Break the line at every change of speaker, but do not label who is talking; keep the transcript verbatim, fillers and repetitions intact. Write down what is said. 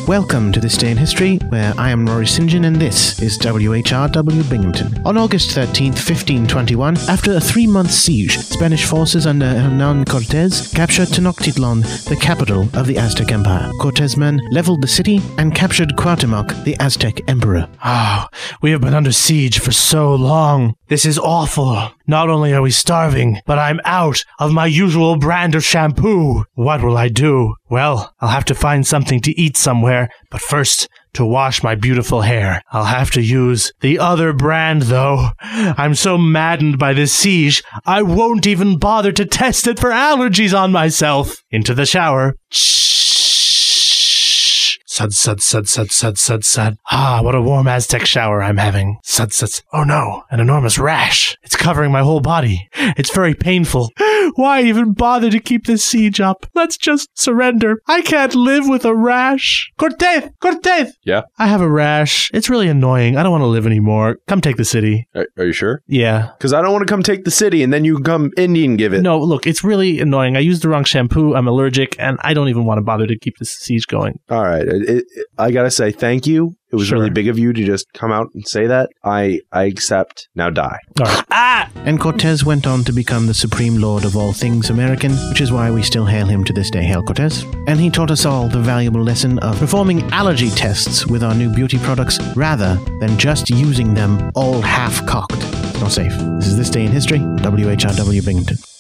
Welcome to This Day in History, where I am Rory St John and this is W H R W Binghamton. On August thirteenth, fifteen twenty-one, after a three-month siege, Spanish forces under Hernan Cortés captured Tenochtitlan, the capital of the Aztec Empire. Cortés' men leveled the city and captured Cuauhtémoc, the Aztec emperor.
Ah, oh, we have been under siege for so long. This is awful. Not only are we starving, but I'm out of my usual brand of shampoo. What will I do? Well, I'll have to find something to eat somewhere, but first, to wash my beautiful hair, I'll have to use the other brand, though. I'm so maddened by this siege, I won't even bother to test it for allergies on myself. Into the shower. Sud, sud, sud, sud, sud, sud, sud. Ah, what a warm Aztec shower I'm having. Sud, sud, sud. Oh no, an enormous rash. It's covering my whole body. It's very painful. Why even bother to keep this siege up? Let's just surrender. I can't live with a rash. Cortés! Cortés!
Yeah?
I have a rash. It's really annoying. I don't want to live anymore. Come take the city.
Are, are you sure?
Yeah.
Because I don't want to come take the city and then you come Indian give it.
No, look, it's really annoying. I used the wrong shampoo. I'm allergic, and I don't even want to bother to keep this siege going.
All right. It, it, I gotta say thank you. It was
Sure.
really big of you to just come out and say that. I I accept. Now die.
All right. Ah!
And Cortés went on to become the supreme lord of all things American, which is why we still hail him to this day, Hail Cortés. And he taught us all the valuable lesson of performing allergy tests with our new beauty products rather than just using them all half-cocked. It's not safe. This is This Day in History, W H R W Binghamton.